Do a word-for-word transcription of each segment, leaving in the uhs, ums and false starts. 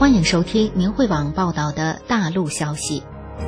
欢迎收听明慧网报道的大陆消息。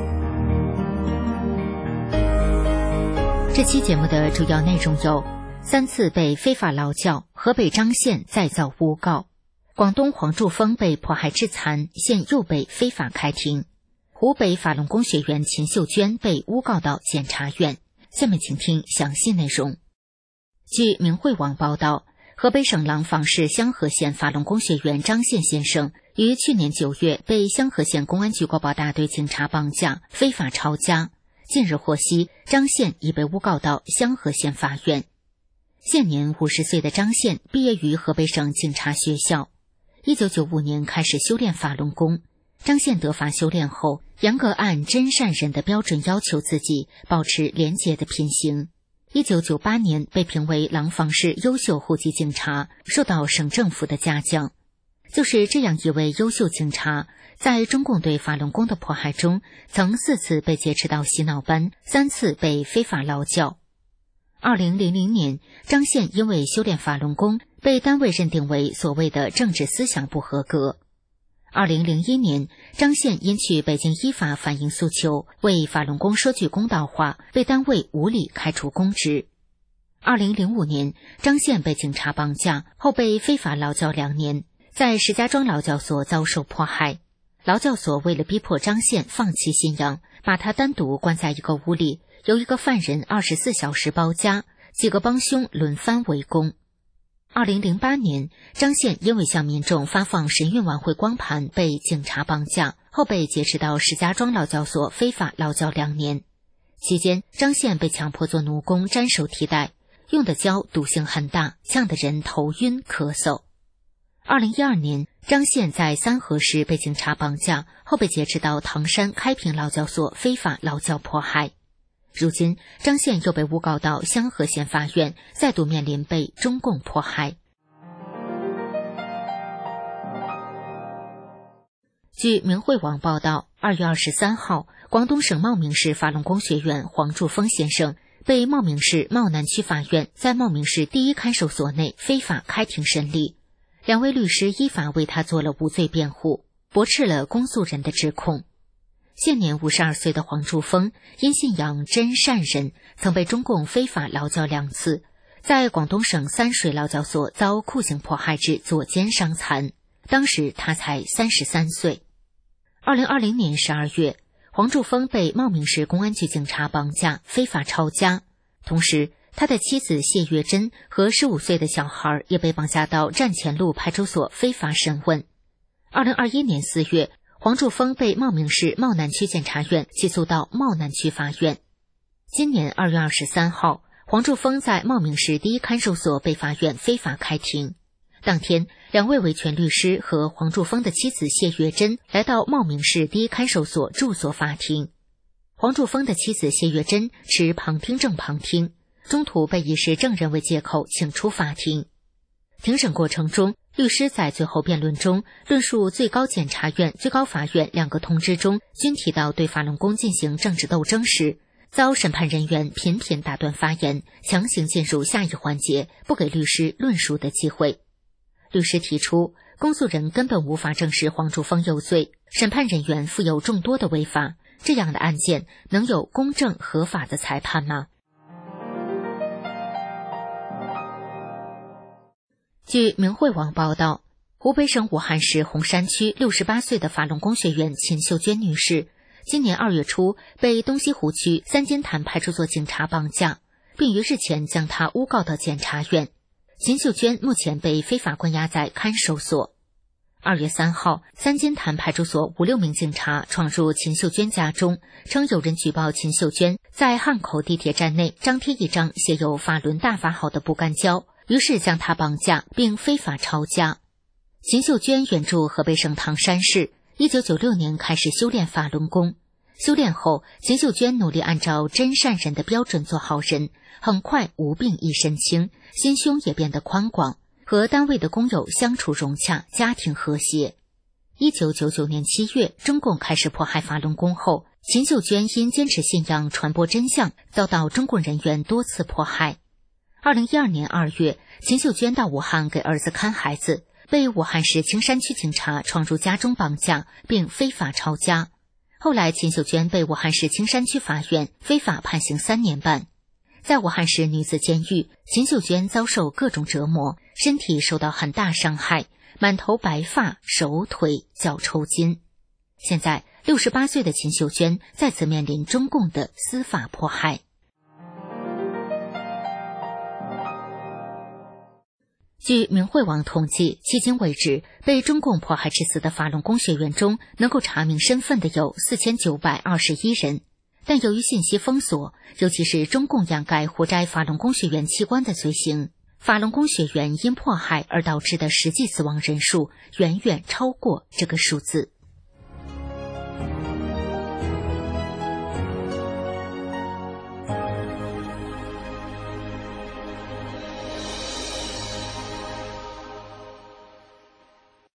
这期节目的主要内容有：三次被非法劳教，河北张县再遭诬告；广东黄柱峰被迫害致残，现又被非法开庭；湖北法轮功学员秦秀娟被诬告到检察院。下面请听详细内容。据明慧网报道，河北省廊坊市香河县法轮功学员张宪先生于去年九月被香河县公安局国保大队警察绑架，非法抄家。近日获悉，张宪已被诬告到香河县法院。现年五十岁的张宪毕业于河北省警察学校，一九九五年开始修炼法轮功。张宪得法修炼后，严格按真善忍的标准要求自己，保持廉洁的品行。一九九八年被评为廊坊市优秀户籍警察，受到省政府的嘉奖。就是这样一位优秀警察，在中共对法轮功的迫害中，曾四次被劫持到洗脑班，三次被非法劳教。二零零零年，张宪因为修炼法轮功，被单位认定为所谓的政治思想不合格。二零零一年，张宪因去北京依法反映诉求，为法轮功说句公道话，被单位无理开除公职。二零零五年，张宪被警察绑架后被非法劳教两年，在石家庄劳教所遭受迫害。劳教所为了逼迫张宪放弃信仰，把他单独关在一个屋里，由一个犯人二十四小时包夹，几个帮凶轮番围攻。二零零八年，张宪因为向民众发放神韵晚会光盘被警察绑架，后被劫持到石家庄劳教所非法劳教两年。期间，张宪被强迫做奴工，粘手提袋，用的胶毒性很大，呛得人头晕咳嗽。二零一二年，张宪在三河市被警察绑架，后被劫持到唐山开平劳教所非法劳教迫害。如今，张宪又被诬告到香河县法院，再度面临被中共迫害。据明慧网报道，二月二十三号，广东省茂名市法轮功学员黄柱峰先生被茂名市茂南区法院在茂名市第一看守所内非法开庭审理。两位律师依法为他做了无罪辩护，驳斥了公诉人的指控。现年五十二岁的黄柱峰因信仰真善忍，曾被中共非法劳教两次，在广东省三水劳教所遭酷刑迫害致左肩伤残，当时他才三十三岁。二零二零年十二月，黄柱峰被茂名市公安局警察绑架，非法抄家，同时他的妻子谢月珍和十五岁的小孩也被绑架到站前路派出所非法审问。二零二一年四月，黄柱峰被茂名市茂南区检察院起诉到茂南区法院。今年二月二十三号，黄柱峰在茂名市第一看守所被法院非法开庭。当天，两位维权律师和黄柱峰的妻子谢月珍来到茂名市第一看守所住所法庭。黄柱峰的妻子谢月珍持旁听证旁听，中途被以是证人为借口请出法庭。庭审过程中，律师在最后辩论中论述最高检察院、最高法院两个通知中均提到对法轮功进行政治斗争时，遭审判人员频频打断发言，强行进入下一环节，不给律师论述的机会。律师提出，公诉人根本无法证实黄柱峰有罪，审判人员负有众多的违法，这样的案件能有公正合法的裁判吗？据明慧网报道，湖北省武汉市洪山区六十八岁的法轮功学员秦秀娟女士，今年二月初被东西湖区三金潭派出所警察绑架，并于日前将她诬告到检察院。秦秀娟目前被非法关押在看守所。二月三号，三金潭派出所五六名警察闯入秦秀娟家中，称有人举报秦秀娟在汉口地铁站内张贴一张写有法轮大法好的不干胶，于是将她绑架并非法抄家。秦秀娟原住河北省唐山市，一九九六年开始修炼法轮功。修炼后，秦秀娟努力按照真善忍的标准做好人，很快无病一身轻，心胸也变得宽广，和单位的工友相处融洽，家庭和谐。一九九九年七月，中共开始迫害法轮功后，秦秀娟因坚持信仰、传播真相，遭到中共人员多次迫害。二零一二年二月，秦秀娟到武汉给儿子看孩子， 被武汉市青山区警察闯入家中绑架并非法抄家。后来秦秀娟被武汉市青山区法院非法判刑三年半。在武汉市女子监狱，秦秀娟遭受各种折磨，身体受到很大伤害，满头白发，手腿脚抽筋。现在六十八岁的秦秀娟再次面临中共的司法迫害。据明慧网统计，迄今为止被中共迫害致死的法轮功学员中，能够查明身份的有四千九百二十一人。但由于信息封锁，尤其是中共掩盖活摘法轮功学员器官的罪行，法轮功学员因迫害而导致的实际死亡人数远远超过这个数字。